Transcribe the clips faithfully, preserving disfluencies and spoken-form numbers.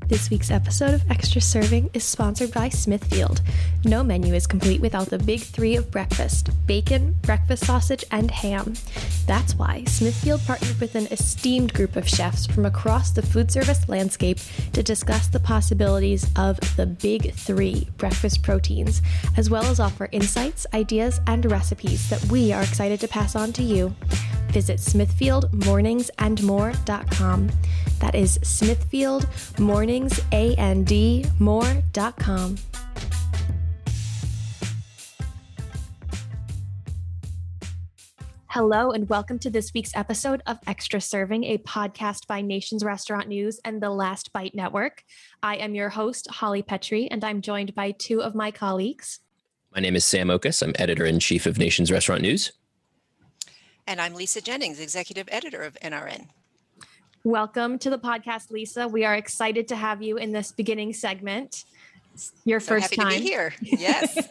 This week's episode of Extra Serving is sponsored by Smithfield. No menu is complete without the big three of breakfast: bacon, breakfast sausage, and ham. That's why Smithfield partnered with an esteemed group of chefs from across the food service landscape to discuss the possibilities of the big three breakfast proteins, as well as offer insights, ideas, and recipes that we are excited to pass on to you. Visit smithfield mornings and more dot com. That is Smithfield Mornings and more dot com. Hello and welcome to this week's episode of Extra Serving, a podcast by Nation's Restaurant News and the Last Bite Network. I am your host, Holly Petrie, and I'm joined by two of my colleagues. My name is Sam Okus. I'm editor-in-chief of Nation's Restaurant News. And I'm Lisa Jennings, executive editor of N R N. Welcome to the podcast, Lisa. We are excited to have you in this beginning segment. Your so first happy time. to be here. Yes.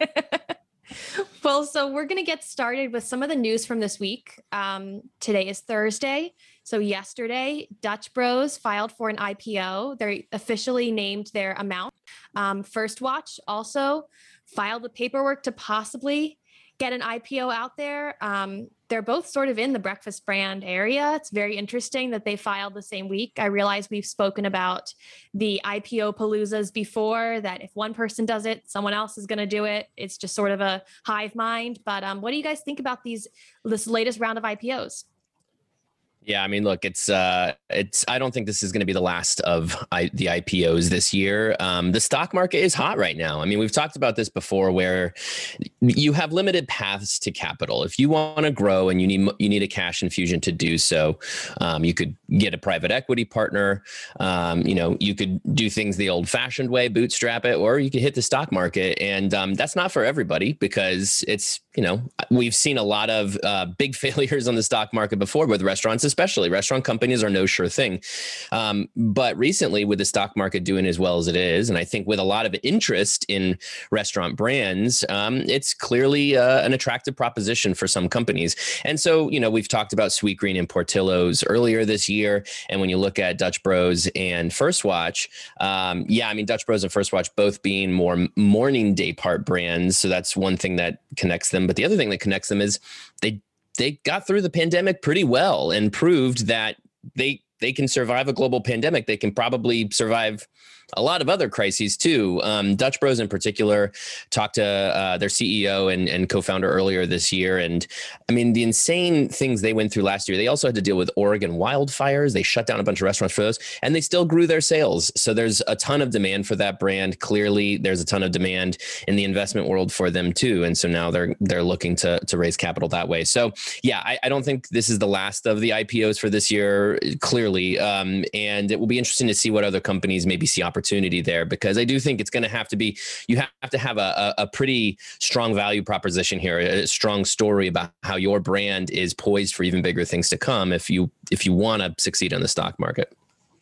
Well, so we're going to get started with some of the news from this week. Um, today is Thursday. So yesterday, Dutch Bros filed for an I P O. They officially named their amount. Um, First Watch also filed the paperwork to possibly get an I P O out there. Um, they're both sort of in the breakfast brand area. It's very interesting that they filed the same week. I realize we've spoken about the I P O paloozas before, that if one person does it, someone else is going to do it. It's just sort of a hive mind. But um, what do you guys think about these this latest round of I P Os? Yeah, I mean, look, it's uh, it's. I don't think this is going to be the last of I, the I P Os this year. Um, the stock market is hot right now. I mean, we've talked about this before, where you have limited paths to capital. If you want to grow and you need you need a cash infusion to do so, um, you could get a private equity partner. Um, you know, you could do things the old-fashioned way, bootstrap it, or you could hit the stock market. And um, that's not for everybody, because it's, you know, we've seen a lot of uh, big failures on the stock market before with restaurants. Especially restaurant companies are no sure thing. Um, but recently, with the stock market doing as well as it is, and I think with a lot of interest in restaurant brands, um, it's clearly uh, an attractive proposition for some companies. And so, you know, we've talked about Sweetgreen and Portillo's earlier this year. And when you look at Dutch Bros and First Watch, um, yeah, I mean, Dutch Bros and First Watch both being more morning day part brands. So that's one thing that connects them. But the other thing that connects them is they they got through the pandemic pretty well and proved that they they can survive a global pandemic. They can probably survive a lot of other crises too. Um, Dutch Bros in particular talked to uh, their C E O and, and co-founder earlier this year. And I mean, the insane things they went through last year, they also had to deal with Oregon wildfires. They shut down a bunch of restaurants for those, and they still grew their sales. So there's a ton of demand for that brand. Clearly, there's a ton of demand in the investment world for them too. And so now they're they're looking to, to raise capital that way. So yeah, I, I don't think this is the last of the I P Os for this year, clearly. Um, and it will be interesting to see what other companies maybe see opportunity there, because I do think it's going to have to be, you have to have a, a pretty strong value proposition here, a strong story about how your brand is poised for even bigger things to come if you if you want to succeed on the stock market.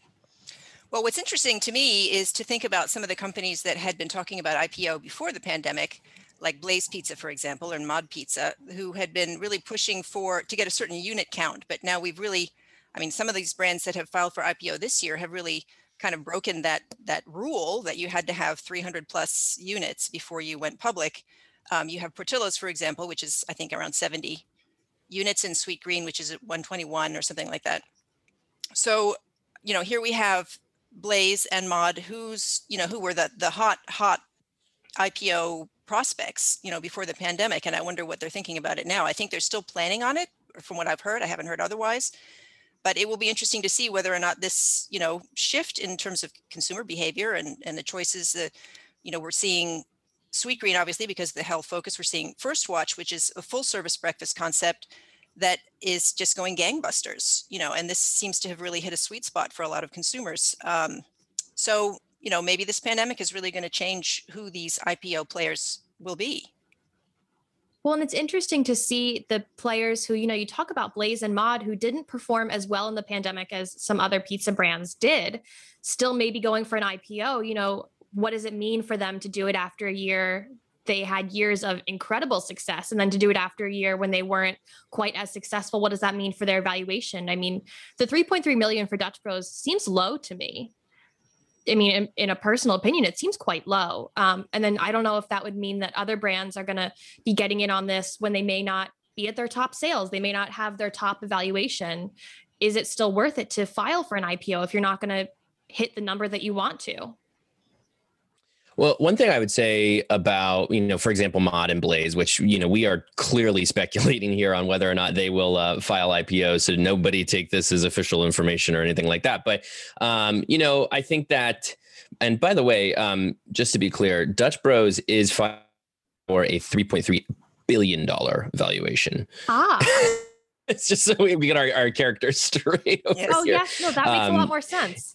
Well, what's interesting to me is to think about some of the companies that had been talking about I P O before the pandemic, like Blaze Pizza, for example, or Mod Pizza, who had been really pushing for to get a certain unit count. But now we've really, I mean, some of these brands that have filed for I P O this year have really kind of broken that that rule that you had to have three hundred plus units before you went public. Um, you have Portillo's, for example, which is, I think, around seventy units, in Sweetgreen, which is at one twenty-one or something like that. So, you know, here we have Blaze and Mod, who's, you know, who were the the hot, hot I P O prospects, you know, before the pandemic. And I wonder what they're thinking about it now. I think they're still planning on it, from what I've heard. I haven't heard otherwise. But it will be interesting to see whether or not this, you know, shift in terms of consumer behavior and, and the choices that, you know, we're seeing Sweetgreen, obviously, because of the health focus. We're seeing First Watch, which is a full service breakfast concept that is just going gangbusters, you know, and this seems to have really hit a sweet spot for a lot of consumers. Um, so, you know, maybe this pandemic is really going to change who these I P O players will be. Well, and it's interesting to see the players who, you know, you talk about Blaze and Mod, who didn't perform as well in the pandemic as some other pizza brands did, still maybe going for an I P O. You know, what does it mean for them to do it after a year? They had years of incredible success, and then to do it after a year when they weren't quite as successful, what does that mean for their valuation? I mean, the three point three million for Dutch Bros seems low to me. I mean, in, in a personal opinion, it seems quite low. Um, and then I don't know if that would mean that other brands are going to be getting in on this when they may not be at their top sales. They may not have their top evaluation. Is it still worth it to file for an I P O if you're not going to hit the number that you want to? Well, one thing I would say about, you know, for example, Mod and Blaze, which, you know, we are clearly speculating here on whether or not they will uh, file I P Os. So nobody take this as official information or anything like that. But, um, you know, I think that, and by the way, um, just to be clear, Dutch Bros is filing for a three point three billion dollars valuation. Ah. It's just so we get our, our characters straight. Yes. Oh, here. yes. No, that makes um, a lot more sense.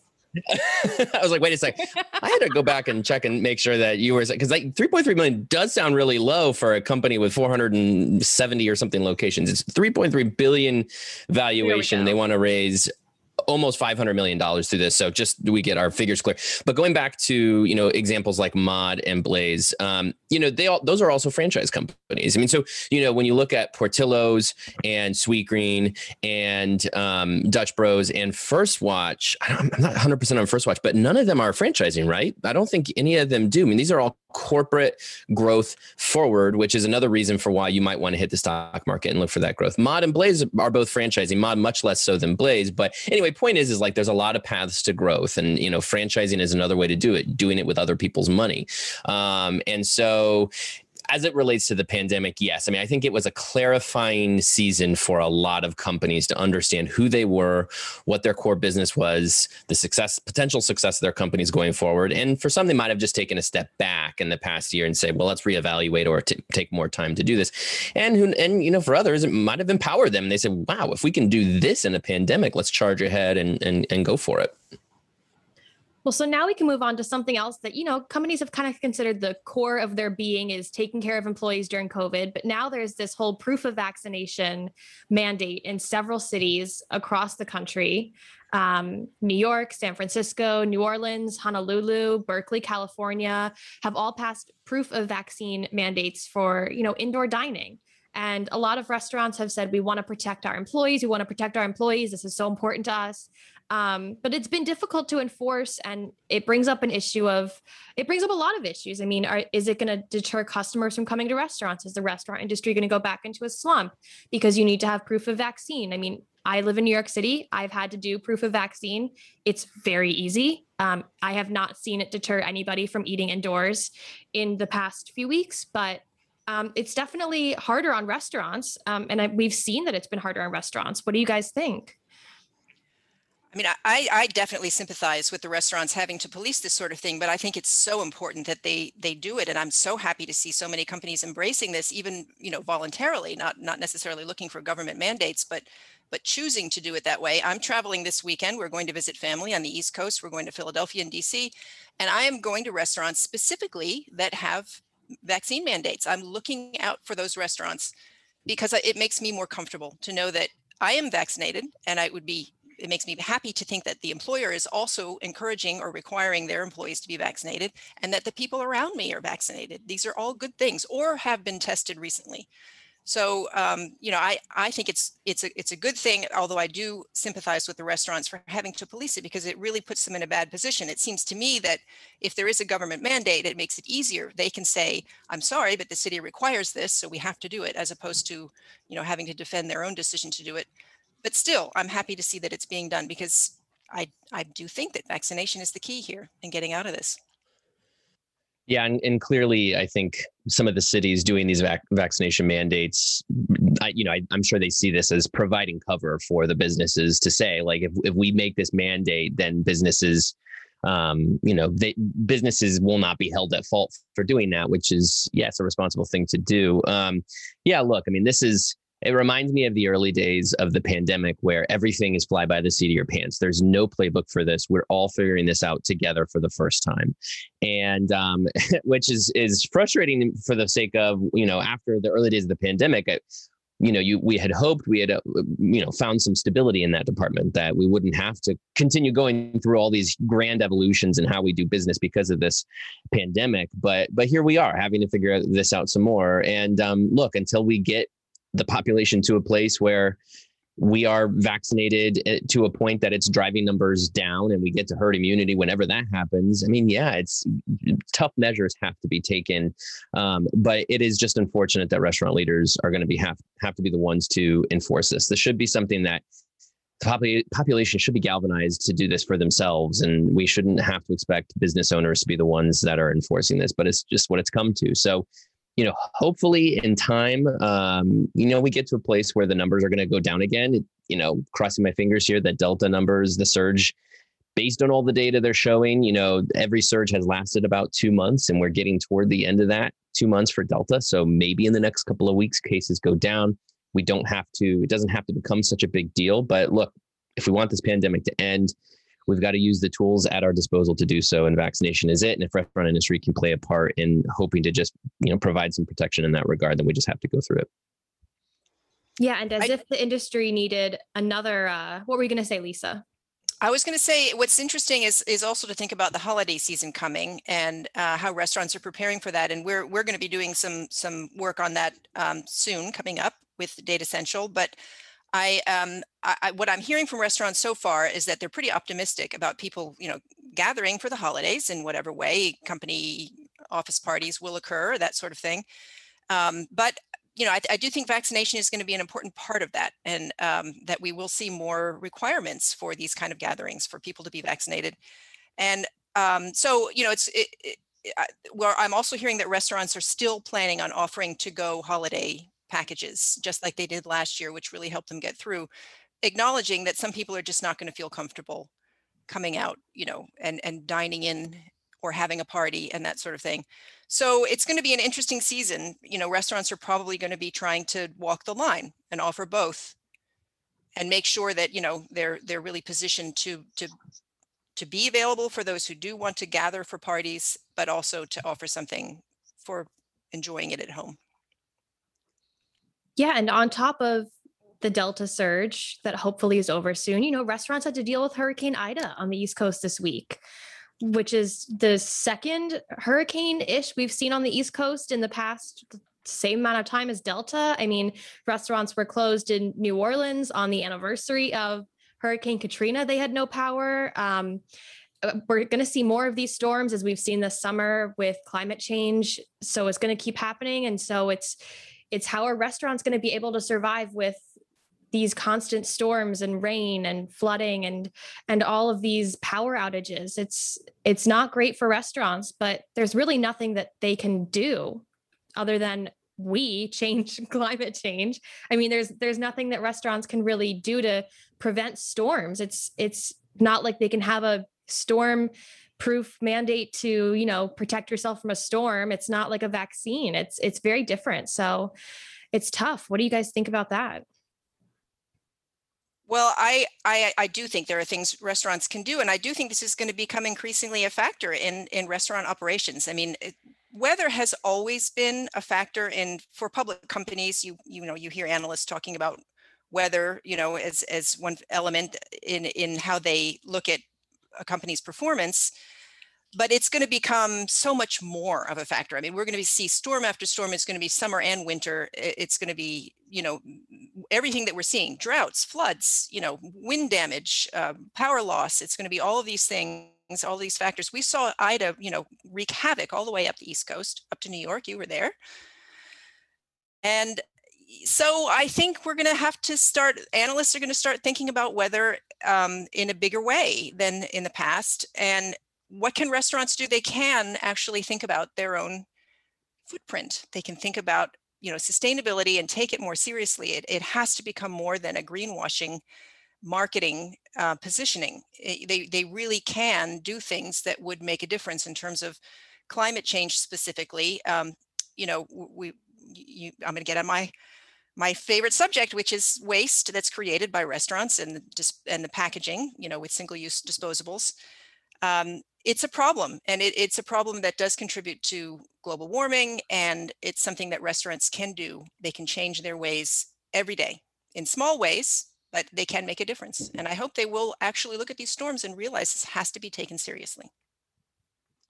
I was like, wait a sec. I had to go back and check and make sure that you were, because like three point three million does sound really low for a company with four hundred seventy or something locations. It's three point three billion valuation. They want to raise almost five hundred million dollars through this. So just we get our figures clear. But going back to, you know, examples like Mod and Blaze, um, you know, they all, those are also franchise companies. I mean, so, you know, when you look at Portillo's and Sweetgreen and um, Dutch Bros and First Watch, I don't, I'm not one hundred percent on First Watch, but none of them are franchising, right? I don't think any of them do. I mean, these are all corporate growth forward, which is another reason for why you might want to hit the stock market and look for that growth. Mod and Blaze are both franchising, Mod much less so than Blaze. But anyway, point is, is like there's a lot of paths to growth, and, you know, franchising is another way to do it, doing it with other people's money. Um, and so as it relates to the pandemic, yes. I mean, I think it was a clarifying season for a lot of companies to understand who they were, what their core business was, the success, potential success of their companies going forward. And for some, they might have just taken a step back in the past year and say, well, let's reevaluate or t- take more time to do this. And who, and, you know, for others, it might have empowered them. They said, wow, if we can do this in a pandemic, let's charge ahead and, and, and go for it. Well, so now we can move on to something else that, you know, companies have kind of considered the core of their being is taking care of employees during COVID. But now there's this whole proof of vaccination mandate in several cities across the country. Um, New York, San Francisco, New Orleans, Honolulu, Berkeley, California have all passed proof of vaccine mandates for, you know, indoor dining. And a lot of restaurants have said, we want to protect our employees. We want to protect our employees. This is so important to us. Um, but it's been difficult to enforce, and it brings up an issue of, it brings up a lot of issues. I mean, are, is it going to deter customers from coming to restaurants? Is the restaurant industry going to go back into a slump because you need to have proof of vaccine? I mean, I live in New York City. I've had to do proof of vaccine. It's very easy. Um, I have not seen it deter anybody from eating indoors in the past few weeks, but um, it's definitely harder on restaurants. Um, and I, we've seen that it's been harder on restaurants. What do you guys think? I mean, I, I definitely sympathize with the restaurants having to police this sort of thing, but I think it's so important that they they do it. And I'm so happy to see so many companies embracing this, even, you know, voluntarily, not not necessarily looking for government mandates, but but choosing to do it that way. I'm traveling this weekend. We're going to visit family on the East Coast. We're going to Philadelphia and D C, and I am going to restaurants specifically that have vaccine mandates. I'm looking out for those restaurants because it makes me more comfortable to know that I am vaccinated, and I would be it makes me happy to think that the employer is also encouraging or requiring their employees to be vaccinated, and that the people around me are vaccinated. These are all good things, or have been tested recently. So, um, you know, I, I think it's it's a it's a good thing, although I do sympathize with the restaurants for having to police it, because it really puts them in a bad position. It seems to me that if there is a government mandate, it makes it easier. They can say, I'm sorry, but the city requires this, so we have to do it, as opposed to, you know, having to defend their own decision to do it. But still, I'm happy to see that it's being done, because I, I do think that vaccination is the key here in getting out of this. Yeah, and, and clearly, I think some of the cities doing these vac- vaccination mandates, I, you know, I, I'm sure they see this as providing cover for the businesses to say, like, if, if we make this mandate, then businesses, um, you know, they, businesses will not be held at fault for doing that, which is, yes, a responsible thing to do. Um, yeah, look, I mean, this is, it reminds me of the early days of the pandemic, where everything is fly by the seat of your pants. There's no playbook for this. We're all figuring this out together for the first time. And um, which is is frustrating for the sake of, you know, after the early days of the pandemic, I, you know, you we had hoped we had, uh, you know, found some stability in that department, that we wouldn't have to continue going through all these grand evolutions in how we do business because of this pandemic. But but here we are, having to figure this out some more. And um, look, until we get the population to a place where we are vaccinated to a point that it's driving numbers down and we get to herd immunity whenever that happens. I mean, yeah, it's tough measures have to be taken. Um, but it is just unfortunate that restaurant leaders are going to be have, have to be the ones to enforce this. This should be something that the population should be galvanized to do this for themselves. And we shouldn't have to expect business owners to be the ones that are enforcing this, but it's just what it's come to. So, you know, hopefully in time, um, you know, we get to a place where the numbers are going to go down again. You know, crossing my fingers here that Delta numbers, the surge, based on all the data they're showing, you know, every surge has lasted about two months and we're getting toward the end of that two months for Delta. So maybe in the next couple of weeks, cases go down. We don't have to, it doesn't have to become such a big deal. But look, if we want this pandemic to end, we've got to use the tools at our disposal to do so, and vaccination is it. And if restaurant industry can play a part in hoping to just, you know, provide some protection in that regard, then we just have to go through it. Yeah, and as I, if the industry needed another, uh, what were you going to say, Lisa? I was going to say what's interesting is is also to think about the holiday season coming and uh, how restaurants are preparing for that. And we're we're going to be doing some some work on that um, soon coming up with Data Central. But I, um, I, what I'm hearing from restaurants so far is that they're pretty optimistic about people, you know, gathering for the holidays in whatever way. Company office parties will occur, that sort of thing. Um, but you know, I, I do think vaccination is going to be an important part of that, and um, that we will see more requirements for these kind of gatherings for people to be vaccinated. And um, so, you know, it's it, it, I, well, I'm also hearing that restaurants are still planning on offering to-go holiday packages, just like they did last year, which really helped them get through, acknowledging that some people are just not going to feel comfortable coming out, you know, and, and dining in or having a party and that sort of thing. So it's going to be an interesting season. You know, restaurants are probably going to be trying to walk the line and offer both and make sure that, you know, they're they're really positioned to to to be available for those who do want to gather for parties, but also to offer something for enjoying it at home. Yeah, and on top of the Delta surge that hopefully is over soon, you know, restaurants had to deal with Hurricane Ida on the East Coast this week, which is the second hurricane-ish we've seen on the East Coast in the past same amount of time as Delta. I mean, restaurants were closed in New Orleans on the anniversary of Hurricane Katrina. They had no power. Um, we're going to see more of these storms as we've seen this summer with climate change. So it's going to keep happening. And so it's it's how are restaurants going to be able to survive with these constant storms and rain and flooding and and all of these power outages. It's it's not great for restaurants, but there's really nothing that they can do other than we change climate change. I mean, there's there's nothing that restaurants can really do to prevent storms. It's it's not like they can have a storm proof mandate to, you know, protect yourself from a storm. It's not like a vaccine. It's it's very different. So it's tough. What do you guys think about that? Well, I, I I do think there are things restaurants can do, and I do think this is going to become increasingly a factor in in restaurant operations. I mean, it, weather has always been a factor in for public companies. You you know you hear analysts talking about weather, you know, as as one element in in how they look at a company's performance. But it's going to become so much more of a factor. I mean, we're going to see storm after storm. It's going to be summer and winter. It's going to be, you know, everything that we're seeing, droughts, floods, you know, wind damage, uh, power loss. It's going to be all of these things, all these factors. We saw Ida, you know, wreak havoc all the way up the East Coast, up to New York. You were there. And so I think we're going to have to start, analysts are going to start thinking about weather um, in a bigger way than in the past. And what can restaurants do? They can actually think about their own footprint. They can think about, you know, sustainability and take it more seriously. It, it has to become more than a greenwashing marketing uh, positioning. It, they, they really can do things that would make a difference in terms of climate change specifically. Um, you know, we, you, I'm going to get on my my favorite subject, which is waste that's created by restaurants and the, and the packaging, you know, with single-use disposables. Um, it's a problem, and it, it's a problem that does contribute to global warming, and it's something that restaurants can do. They can change their ways every day in small ways, but they can make a difference. And I hope they will actually look at these storms and realize this has to be taken seriously.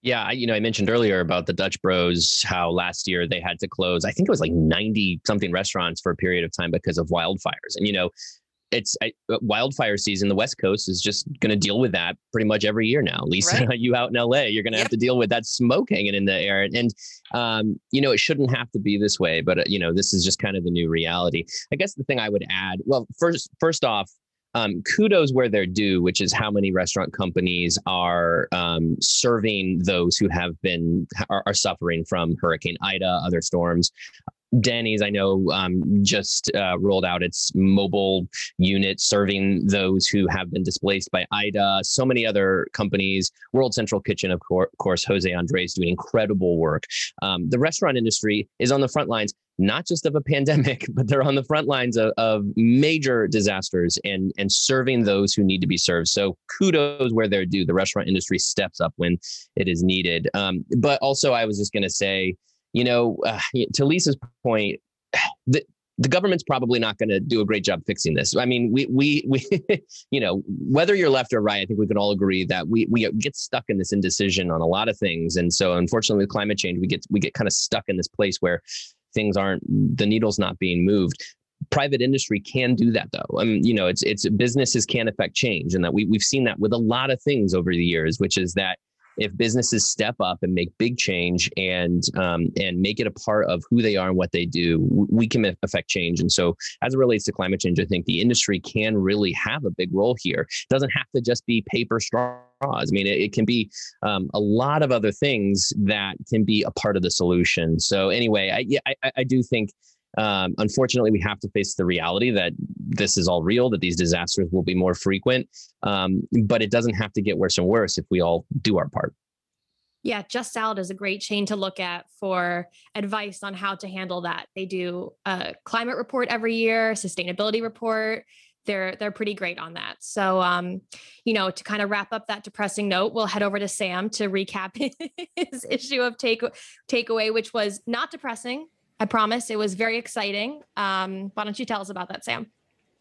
Yeah, I, you know, I mentioned earlier about the Dutch Bros, how last year they had to close. I think it was like ninety something restaurants for a period of time because of wildfires. And, you know, it's I, wildfire season. The West Coast is just going to deal with that pretty much every year now. Lisa, right. You out in L A, you're going to yep. have to deal with that smoke hanging in the air. And, um, you know, it shouldn't have to be this way. But, uh, you know, this is just kind of the new reality. I guess the thing I would add, well, first, first off, Um, kudos where they're due, which is how many restaurant companies are um, serving those who have been are, are suffering from Hurricane Ida, other storms. Denny's, I know, um, just uh, rolled out its mobile unit serving those who have been displaced by Ida. So many other companies, World Central Kitchen, of course, course Jose Andres doing incredible work. Um, the restaurant industry is on the front lines, not just of a pandemic, but they're on the front lines of, of major disasters and, and serving those who need to be served. So kudos where they're due. The restaurant industry steps up when it is needed. Um, but also, I was just going to say, you know, uh, to Lisa's point, the, the government's probably not going to do a great job fixing this. I mean, we, we, we, you know, whether you're left or right, I think we can all agree that we, we get stuck in this indecision on a lot of things. And so unfortunately with climate change, we get, we get kind of stuck in this place where things aren't, the needle's not being moved. Private industry can do that though. I mean, you know, it's, it's businesses can affect change, and that we, we've seen that with a lot of things over the years, which is that if businesses step up and make big change and um, and make it a part of who they are and what they do, we can affect change. And so as it relates to climate change, I think the industry can really have a big role here. It doesn't have to just be paper straws. I mean, it, it can be um, a lot of other things that can be a part of the solution. So anyway, I, yeah, I, I do think Um, unfortunately, we have to face the reality that this is all real, that these disasters will be more frequent, um, but it doesn't have to get worse and worse if we all do our part. Yeah, Just Salad is a great chain to look at for advice on how to handle that. They do a climate report every year, sustainability report. They're they're pretty great on that. So, um, you know, to kind of wrap up that depressing note, we'll head over to Sam to recap his issue of take takeaway, which was not depressing. I promise. It was very exciting. Um, why don't you tell us about that, Sam?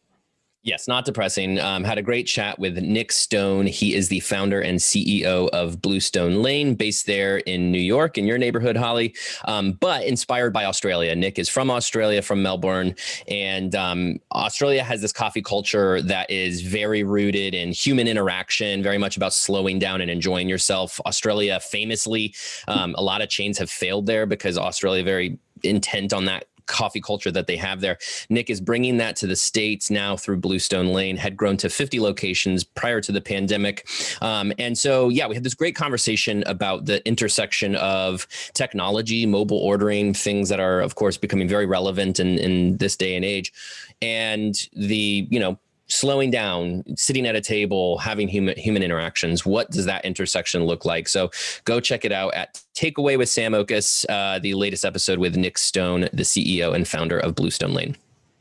Yes, not depressing. Um, had a great chat with Nick Stone. He is the founder and C E O of Bluestone Lane, based there in New York, in your neighborhood, Holly, um, but inspired by Australia. Nick is from Australia, from Melbourne, and um, Australia has this coffee culture that is very rooted in human interaction, very much about slowing down and enjoying yourself. Australia, famously, um, a lot of chains have failed there because Australia very intent on that coffee culture that they have there. Nick is bringing that to the States now through Bluestone Lane, had grown to fifty locations prior to the pandemic. Um, and so, yeah, we had this great conversation about the intersection of technology, mobile ordering, things that are, of course, becoming very relevant in, in this day and age. And the, you know, slowing down, sitting at a table, having human human interactions. What does that intersection look like? So go check it out at Takeaway with Sam Oches, uh, the latest episode with Nick Stone, the C E O and founder of Bluestone Lane.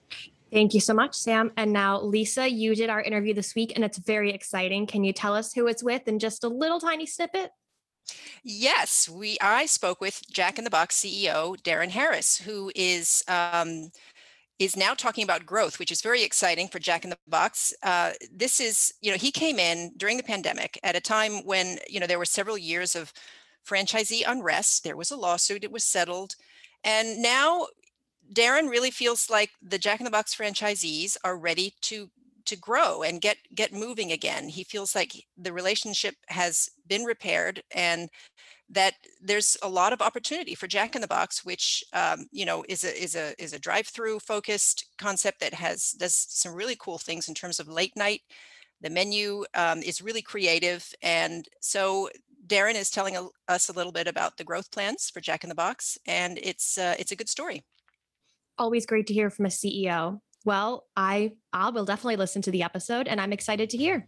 Thank you so much, Sam. And now, Lisa, you did our interview this week, and it's very exciting. Can you tell us who it's with in just a little tiny snippet? Yes, we. I spoke with Jack in the Box C E O, Darren Harris, who is um, is now talking about growth, which is very exciting for Jack in the Box. Uh, this is, you know, he came in during the pandemic at a time when, you know, there were several years of franchisee unrest. There was a lawsuit, it was settled. And now Darren really feels like the Jack in the Box franchisees are ready to to grow and get get moving again. He feels like the relationship has been repaired and that there's a lot of opportunity for Jack in the Box, which um, you know is a is a is a drive-through focused concept that has does some really cool things in terms of late night. The menu um, is really creative, and so Darren is telling a, us a little bit about the growth plans for Jack in the Box, and it's uh, it's a good story. Always great to hear from a C E O. Well, I I will definitely listen to the episode, and I'm excited to hear.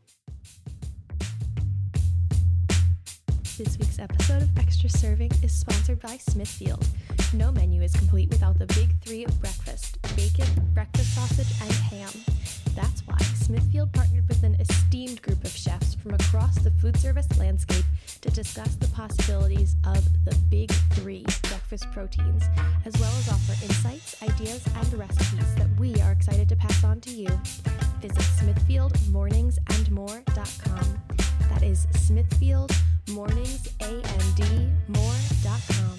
This week's episode of Extra Serving is sponsored by Smithfield. No menu is complete without the big three of breakfast: bacon, breakfast sausage, and ham. That's why Smithfield partnered with an esteemed group of chefs from across the food service landscape to discuss the possibilities of the big three breakfast proteins, as well as offer insights, ideas, and recipes that we are excited to pass on to you. Visit smithfield mornings and more dot com. That is smithfield mornings a m d more dot com.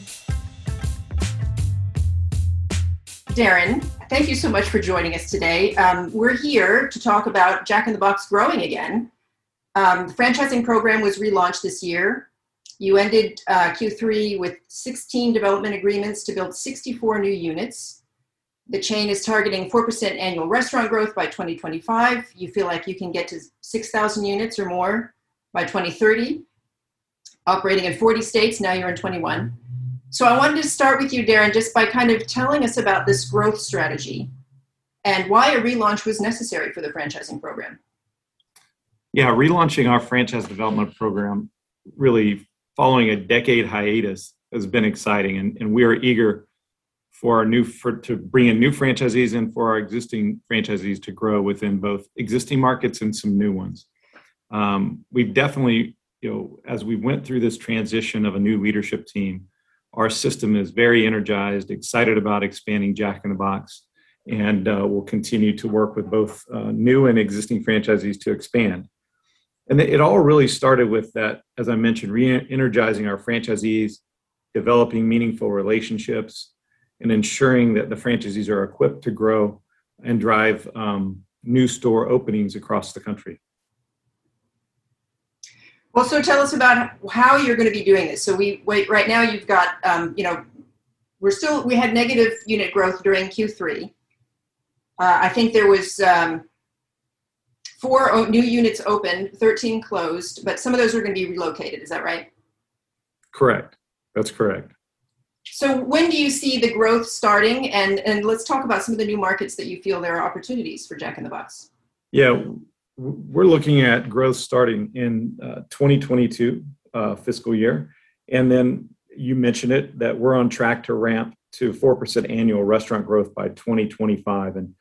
Darren, thank you so much for joining us today. Um, we're here to talk about Jack in the Box growing again. Um, the franchising program was relaunched this year. You ended uh, Q three with sixteen development agreements to build sixty-four new units. The chain is targeting four percent annual restaurant growth by twenty twenty-five. You feel like you can get to six thousand units or more by twenty thirty. Operating in forty states, now you're in twenty-one. So I wanted to start with you, Darren, just by kind of telling us about this growth strategy and why a relaunch was necessary for the franchising program. Yeah, relaunching our franchise development program, really following a decade hiatus, has been exciting, and, and we are eager for our new for to bring in new franchisees and for our existing franchisees to grow within both existing markets and some new ones. Um, we've definitely, you know, as we went through this transition of a new leadership team, our system is very energized, excited about expanding Jack in the Box, and uh, we'll continue to work with both uh, new and existing franchisees to expand. And it all really started with that, as I mentioned, re-energizing our franchisees, developing meaningful relationships, and ensuring that the franchisees are equipped to grow and drive um, new store openings across the country. Well, so tell us about how you're going to be doing this. So we wait right now. You've got, um, you know, we're still we had negative unit growth during Q three. Uh, I think there was um, four new units opened, thirteen closed, but some of those are going to be relocated. Is that right? Correct. That's correct. So when do you see the growth starting? And and let's talk about some of the new markets that you feel there are opportunities for Jack in the Box. Yeah. We're looking at growth starting in uh, twenty twenty-two uh, fiscal year. And then you mentioned it, that we're on track to ramp to four percent annual restaurant growth by twenty twenty-five. And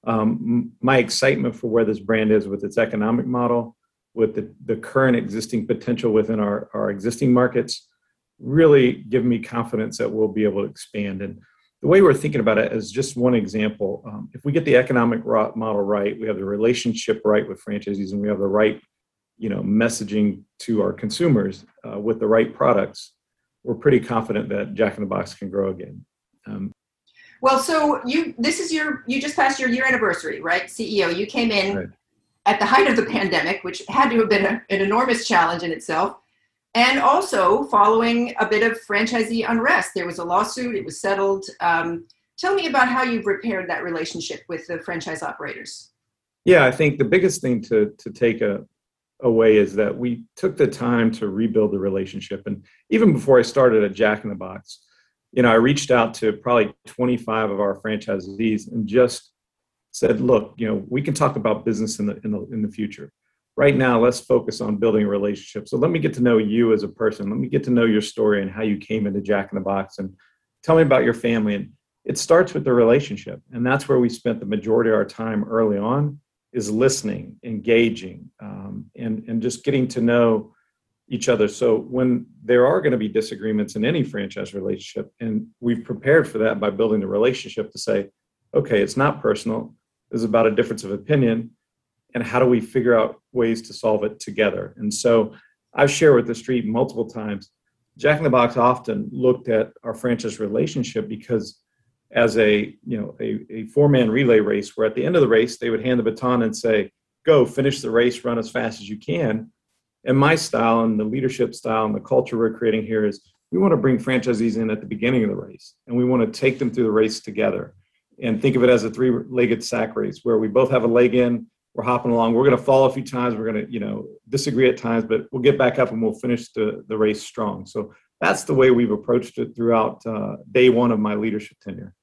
um, my excitement for where this brand is with its economic model, with the, the current existing potential within our, our existing markets, really give me confidence that we'll be able to expand. And the way we're thinking about it is just one example. Um, if we get the economic model right, we have the relationship right with franchisees, and we have the right, you know, messaging to our consumers uh, with the right products, we're pretty confident that Jack in the Box can grow again. Um, well, so you this is your you just passed your year anniversary, right? C E O. You came in right. at the height of the pandemic, which had to have been a, an enormous challenge in itself. And also following a bit of franchisee unrest. There was a lawsuit, it was settled. Um, tell me about how you've repaired that relationship with the franchise operators. Yeah, I think the biggest thing to, to take a, away is that we took the time to rebuild the relationship. And even before I started at Jack in the Box, you know, I reached out to probably twenty-five of our franchisees and just said, look, you know, we can talk about business in the in the in the future. Right now, let's focus on building a relationship. So let me get to know you as a person. Let me get to know your story and how you came into Jack in the Box, and tell me about your family. And it starts with the relationship. And that's where we spent the majority of our time early on, is listening, engaging, um, and, and just getting to know each other. So when there are going to be disagreements in any franchise relationship, and we've prepared for that by building the relationship to say, okay, it's not personal. It's about a difference of opinion. And how do we figure out ways to solve it together? And so I've shared with the street multiple times, Jack in the Box often looked at our franchise relationship because as a, you know, a, a four-man relay race, where at the end of the race, they would hand the baton and say, go finish the race, run as fast as you can. And my style and the leadership style and the culture we're creating here is we want to bring franchisees in at the beginning of the race, and we want to take them through the race together, and think of it as a three-legged sack race where we both have a leg in. We're hopping along. We're going to fall a few times. We're going to, you know, disagree at times, but we'll get back up and we'll finish the, the race strong. So that's the way we've approached it throughout uh, day one of my leadership tenure.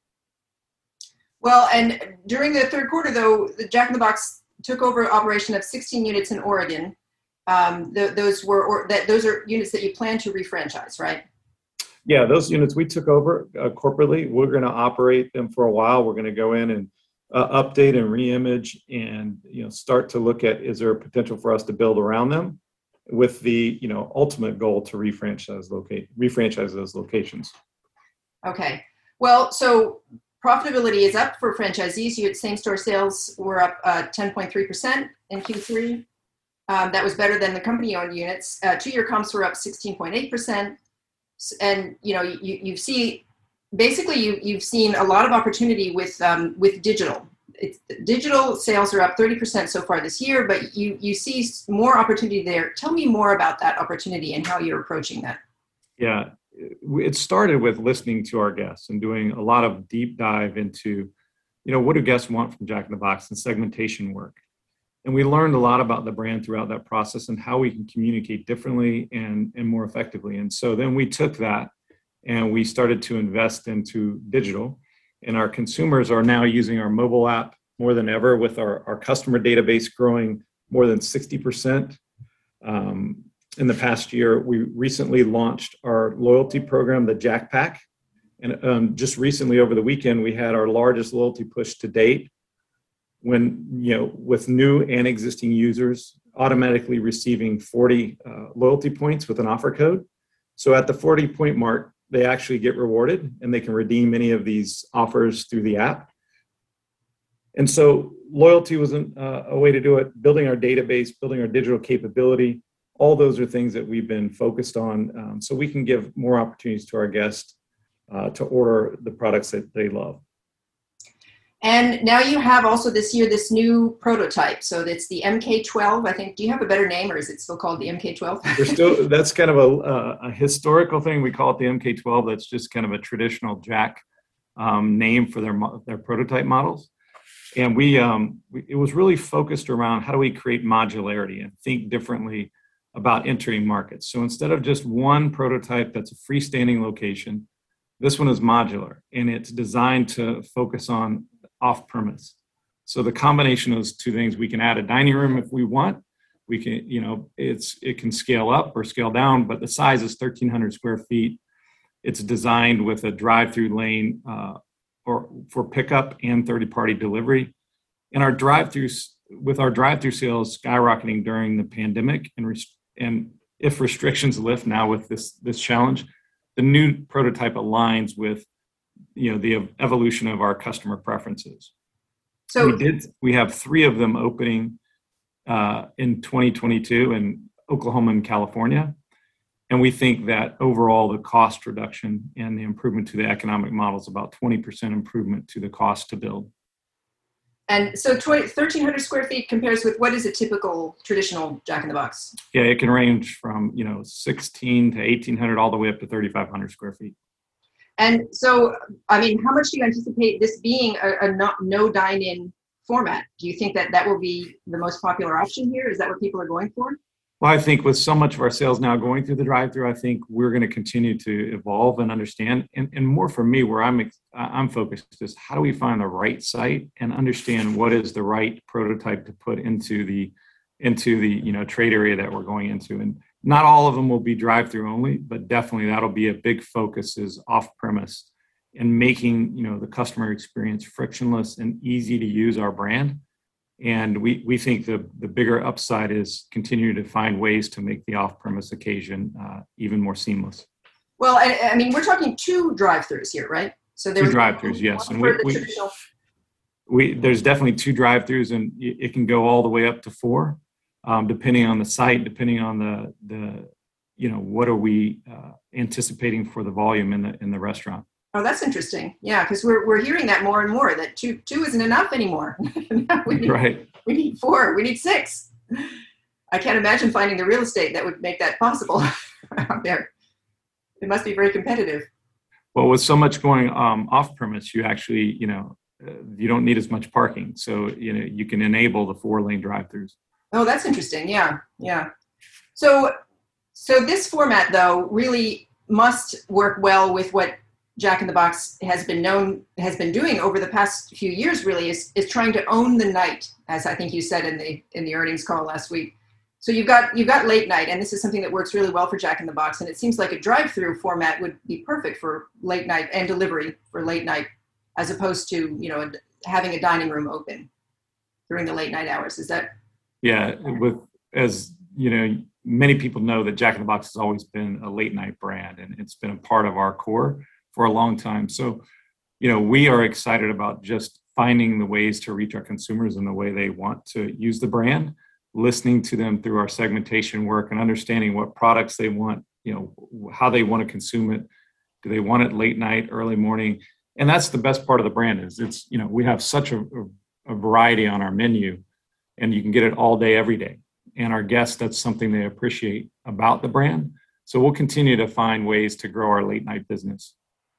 Well, and during the third quarter, though, the Jack in the Box took over operation of sixteen units in Oregon. Um, th- those were or that those are units that you plan to refranchise, right? Yeah, those units we took over uh, corporately. We're going to operate them for a while. We're going to go in and Uh, update and reimage, and you know, start to look at, is there a potential for us to build around them, with the, you know, ultimate goal to refranchise locate refranchise those locations. Okay. Well, so profitability is up for franchisees. You had same store sales were up uh, ten point three percent in Q three. Um, that was better than the company-owned units. Uh, two-year comps were up sixteen point eight percent. And, you know, you, you see, basically you, you've seen a lot of opportunity with, um, with digital. It's, digital sales are up thirty percent so far this year, but you, you see more opportunity there. Tell me more about that opportunity and how you're approaching that. Yeah, it started with listening to our guests and doing a lot of deep dive into, you know, what do guests want from Jack in the Box and segmentation work. And we learned a lot about the brand throughout that process and how we can communicate differently and, and more effectively. And so then we took that and we started to invest into digital. And our consumers are now using our mobile app more than ever, with our, our customer database growing more than sixty percent. Um, in the past year, we recently launched our loyalty program, the Jack Pack. And um, just recently over the weekend, we had our largest loyalty push to date, when, you know, with new and existing users automatically receiving forty uh, loyalty points with an offer code. So at the forty point mark, they actually get rewarded and they can redeem any of these offers through the app. And so loyalty was an, uh, a way to do it, building our database, building our digital capability. All those are things that we've been focused on, um, so we can give more opportunities to our guests uh, to order the products that they love. And now you have also this year this new prototype. So it's the M K twelve, I think. Do you have a better name, or is it still called the M K twelve? We're still, that's kind of a, a historical thing. We call it the M K twelve. That's just kind of a traditional Jack um, name for their their prototype models. And we, um, we, it was really focused around how do we create modularity and think differently about entering markets. So instead of just one prototype that's a freestanding location, this one is modular, and it's designed to focus on off-premise. So the combination of those two things, we can add a dining room if we want. We can, you know, it's it can scale up or scale down, but the size is thirteen hundred square feet. It's designed with a drive-through lane uh, or for pickup and third-party delivery. And our drive-throughs, with our drive-through sales skyrocketing during the pandemic, and res- and if restrictions lift now with this this challenge, the new prototype aligns with, you know, the evolution of our customer preferences. So we did. We have three of them opening uh, in twenty twenty-two in Oklahoma and California, and we think that overall the cost reduction and the improvement to the economic model is about twenty percent improvement to the cost to build. And so thirteen hundred square feet compares with what is a typical traditional Jack in the Box? Yeah, it can range from, you know, sixteen to eighteen hundred all the way up to thirty-five hundred square feet. And so, I mean, how much do you anticipate this being a, a no, no dine-in format? Do you think that that will be the most popular option here? Is that what people are going for? Well, I think with so much of our sales now going through the drive-through, I think we're going to continue to evolve and understand. And, and more for me, where I'm I'm focused is how do we find the right site and understand what is the right prototype to put into the into the you know trade area that we're going into. And not all of them will be drive-through only, but definitely that'll be a big focus is off-premise and making you know the customer experience frictionless and easy to use our brand. And we, we think the, the bigger upside is continue to find ways to make the off-premise occasion uh, even more seamless. Well, I, I mean, we're talking two drive-throughs here, right? So there's two drive-throughs, yes. And we, we, we there's definitely two drive-throughs, and it can go all the way up to four, um, depending on the site, depending on the the you know what are we uh, anticipating for the volume in the in the restaurant. Oh, that's interesting. Yeah, because we're we're hearing that more and more, that two two isn't enough anymore. we need, right. We need four. We need six. I can't imagine finding the real estate that would make that possible out there. It must be very competitive. Well, with so much going um, off premise, you actually, you know, uh, you don't need as much parking. So, you know, you can enable the four lane drive-throughs. Oh, that's interesting. Yeah, yeah. So, so this format though really must work well with what Jack in the Box has been known, has been doing over the past few years, really, is, is trying to own the night, as I think you said in the in the earnings call last week. So you've got you've got late night, and this is something that works really well for Jack in the Box, and it seems like a drive-through format would be perfect for late night and delivery for late night, as opposed to you know having a dining room open during the late night hours. Is that? Yeah, with as you know, many people know that Jack in the Box has always been a late night brand, and it's been a part of our core for a long time. So, you know, we are excited about just finding the ways to reach our consumers in the way they want to use the brand, listening to them through our segmentation work and understanding what products they want, you know, how they want to consume it. Do they want it late night, early morning? And that's the best part of the brand is it's, you know, we have such a, a variety on our menu, and you can get it all day, every day. And our guests, that's something they appreciate about the brand. So we'll continue to find ways to grow our late night business.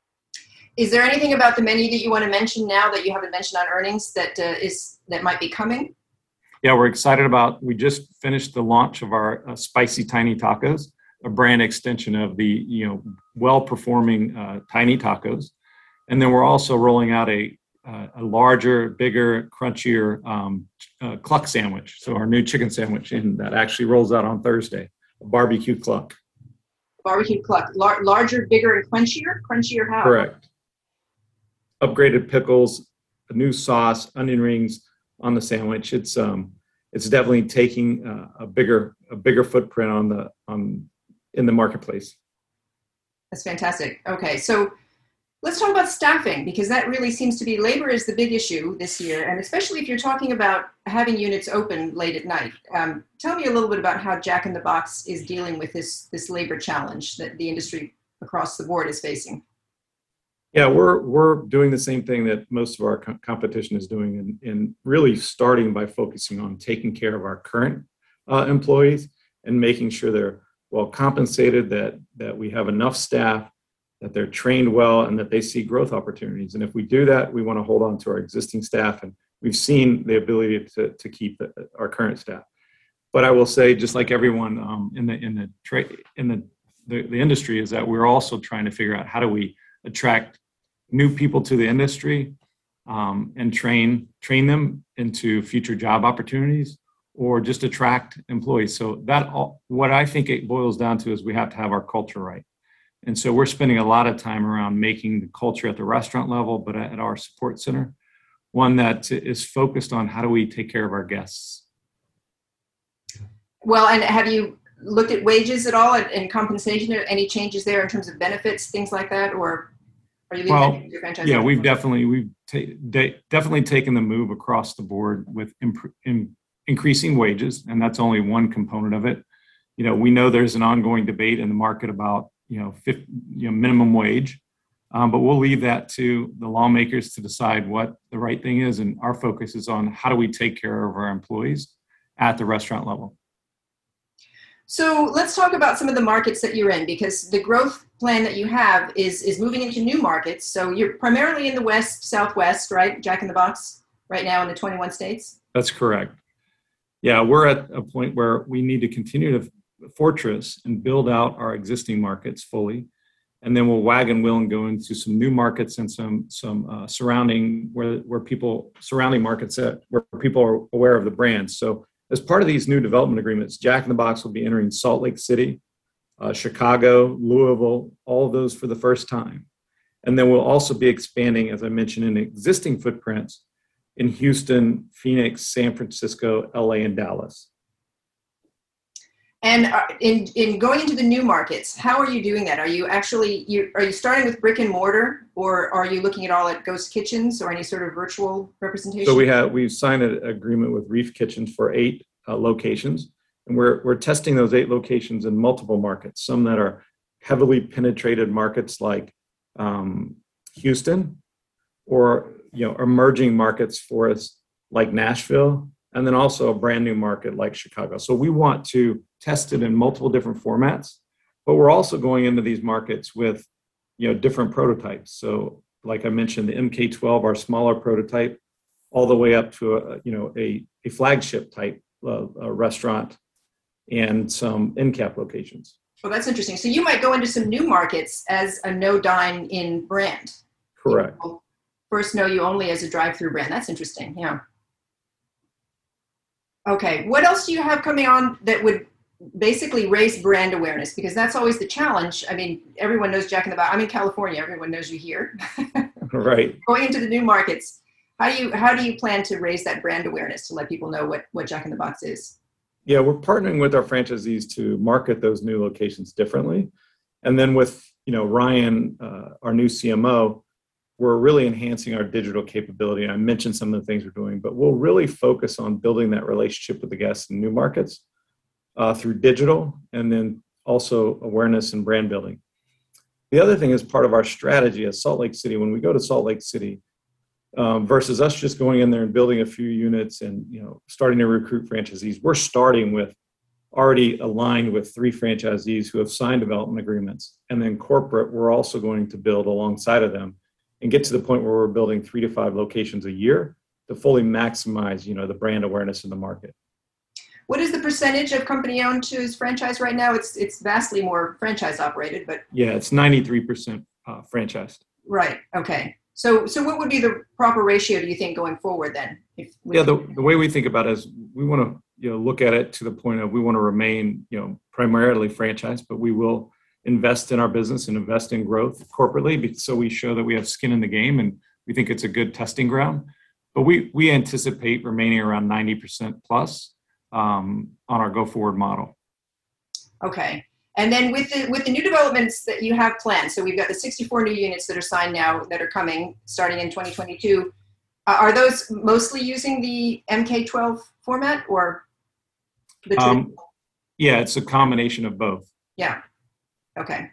Is there anything about the menu that you want to mention now that you haven't mentioned on earnings that uh, is that might be coming? Yeah, we're excited about, we just finished the launch of our uh, Spicy Tiny Tacos, a brand extension of the, you know, well-performing uh, Tiny Tacos. And then we're also rolling out a, uh, a larger, bigger, crunchier um, uh, cluck sandwich. So our new chicken sandwich, and that actually rolls out on Thursday, a barbecue cluck. Barbecue cluck, Lar- larger, bigger, and crunchier? Crunchier how? Correct. Upgraded pickles, a new sauce, onion rings on the sandwich. It's um, it's definitely taking uh, a bigger a bigger footprint on the on in the marketplace. That's fantastic. Okay, so let's talk about staffing, because that really seems to be, labor is the big issue this year, and especially if you're talking about having units open late at night. Um, tell me a little bit about how Jack in the Box is dealing with this this labor challenge that the industry across the board is facing. Yeah, we're we're doing the same thing that most of our co- competition is doing, and, and really starting by focusing on taking care of our current uh, employees and making sure they're well compensated, that that we have enough staff, that they're trained well, and that they see growth opportunities. And if we do that, we want to hold on to our existing staff, and we've seen the ability to to keep the, our current staff. But I will say, just like everyone um, in the in the trade in the, the the industry, is that we're also trying to figure out how do we attract new people to the industry um, and train train them into future job opportunities, or just attract employees. So that all, what I think it boils down to is we have to have our culture right. And so we're spending a lot of time around making the culture at the restaurant level, but at our support center, one that is focused on how do we take care of our guests. Well, and have you looked at wages at all and, and compensation? Any changes there in terms of benefits, things like that, or are you leaving Well, that to your franchise? yeah, we've definitely we've ta- de- definitely taken the move across the board with imp- in increasing wages, and that's only one component of it. You know, we know there's an ongoing debate in the market about you know, fifty, you know minimum wage, um, but we'll leave that to the lawmakers to decide what the right thing is, and our focus is on how do we take care of our employees at the restaurant level. So let's talk about some of the markets that you're in, because the growth plan that you have is is moving into new markets. So you're primarily in the West, Southwest, right? Jack in the Box right now in the twenty-one states? That's correct. Yeah, we're at a point where we need to continue to fortress and build out our existing markets fully. And then we'll wagon wheel and go into some new markets and some some uh, surrounding where where people surrounding markets that where people are aware of the brand. So as part of these new development agreements, Jack in the Box will be entering Salt Lake City, uh, Chicago, Louisville, all of those for the first time. And then we'll also be expanding, as I mentioned, in existing footprints in Houston, Phoenix, San Francisco, L A, and Dallas. And uh, in in going into the new markets, how are you doing that? Are you actually you are you starting with brick and mortar, or are you looking at all at ghost kitchens or any sort of virtual representation? So we have we've signed an agreement with Reef Kitchens for eight uh, locations, and we're we're testing those eight locations in multiple markets. Some that are heavily penetrated markets like um, Houston, or you know emerging markets for us like Nashville, and then also a brand new market like Chicago. So we want to test it in multiple different formats, but we're also going into these markets with, you know, different prototypes. So like I mentioned, the M K twelve, our smaller prototype, all the way up to a, you know, a, a flagship type of a restaurant and some end cap locations. Well, that's interesting. So you might go into some new markets as a no dine in brand. Correct. People first know you only as a drive-through brand. That's interesting. Yeah. Okay. What else do you have coming on that would basically raise brand awareness? Because that's always the challenge. I mean, everyone knows Jack in the Box. I'm in California. Everyone knows you here. Right. Going into the new markets, how do you how do you plan to raise that brand awareness to let people know what, what Jack in the Box is? Yeah, we're partnering with our franchisees to market those new locations differently. And then with, you know, Ryan, uh, our new C M O, we're really enhancing our digital capability. And I mentioned some of the things we're doing, but we'll really focus on building that relationship with the guests in new markets uh, through digital, and then also awareness and brand building. The other thing is part of our strategy as Salt Lake City. When we go to Salt Lake City, um, versus us just going in there and building a few units and, you know, starting to recruit franchisees, we're starting with already aligned with three franchisees who have signed development agreements. And then corporate, we're also going to build alongside of them and get to the point where we're building three to five locations a year to fully maximize, you know, the brand awareness in the market. What is the percentage of company owned to is franchise right now? It's it's vastly more franchise operated, but yeah, it's ninety-three percent uh, franchised. Right. Okay. So so what would be the proper ratio, do you think, going forward then? If we yeah, the, the way we think about it is we want to, you know, look at it to the point of we want to remain, you know, primarily franchised, but we will invest in our business and invest in growth corporately, so we show that we have skin in the game and we think it's a good testing ground. But we we anticipate remaining around ninety percent plus um, on our go forward model. Okay. And then with the with the new developments that you have planned, so we've got the sixty-four new units that are signed now that are coming starting in twenty twenty-two. Uh, are those mostly using the M K twelve format or the um, yeah, it's a combination of both. Yeah. Okay.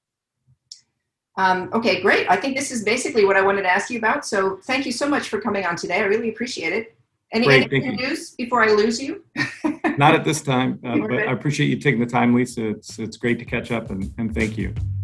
Um, okay, great. I think this is basically what I wanted to ask you about. So thank you so much for coming on today. I really appreciate it. Any, Great, any news before I lose you? Not at this time, uh, but I appreciate you taking the time, Lisa. It's it's great to catch up, and, and thank you.